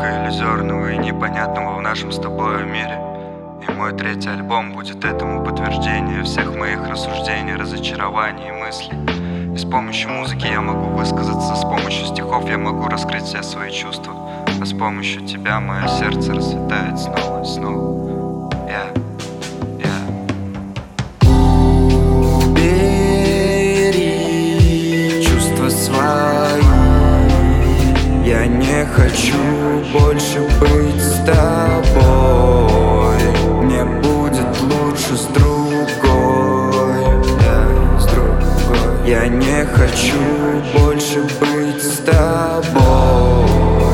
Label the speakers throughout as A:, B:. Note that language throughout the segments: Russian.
A: много иллюзорного и непонятного в нашем с тобой мире. И мой третий альбом будет этому подтверждение всех моих рассуждений, разочарований и мыслей. И с помощью музыки я могу высказаться, с помощью стихов я могу раскрыть все свои чувства. А с помощью тебя мое сердце расцветает снова и снова.
B: Убери чувства свои. Я не хочу больше быть с тобой. Мне будет лучше с другой. Я не хочу больше быть с тобой.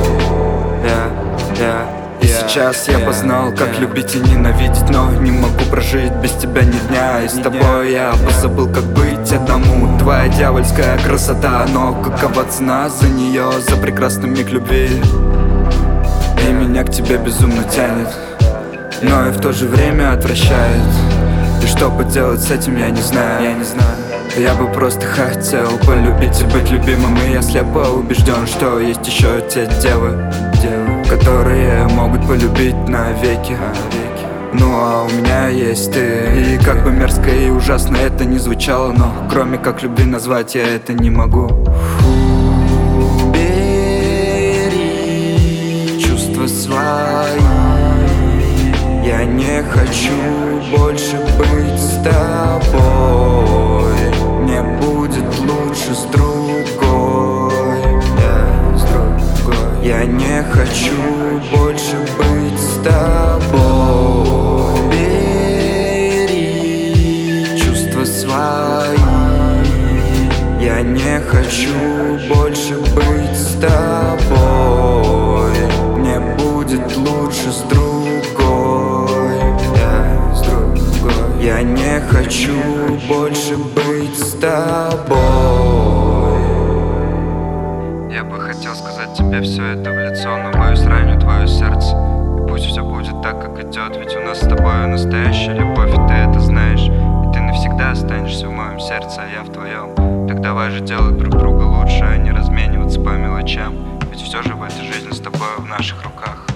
B: И сейчас я познал, как любить и ненавидеть, но не могу прожить без тебя ни дня. И с тобой я позабыл, как быть одному. Твоя дьявольская красота, но какова цена за нее, за прекрасный миг любви? И меня к тебе безумно тянет, но и в то же время отвращает. И что поделать с этим, я не знаю. Я бы просто хотел полюбить и быть любимым. И я слепо убежден, что есть еще те девы, которые могут полюбить навеки. Ну а у меня есть ты. И как бы мерзко и ужасно это ни звучало, но кроме как любви назвать я это не могу. Убери чувства свои. Я не хочу больше быть с тобой. Мне будет лучше с другой. Я не хочу больше быть с тобой. Убери чувства свои. Я не хочу больше быть с тобой. Мне будет лучше с другой. Я не хочу больше быть с тобой.
A: Я бы хотел сказать тебе все это в лицо, но боюсь раню твое сердце. И пусть все будет так, как идет, ведь у нас с тобой настоящая любовь, и ты это знаешь. И ты навсегда останешься в моем сердце, а я в твоем. Так давай же делать друг друга лучше, а не размениваться по мелочам. Ведь все же в этой жизни с тобой в наших руках.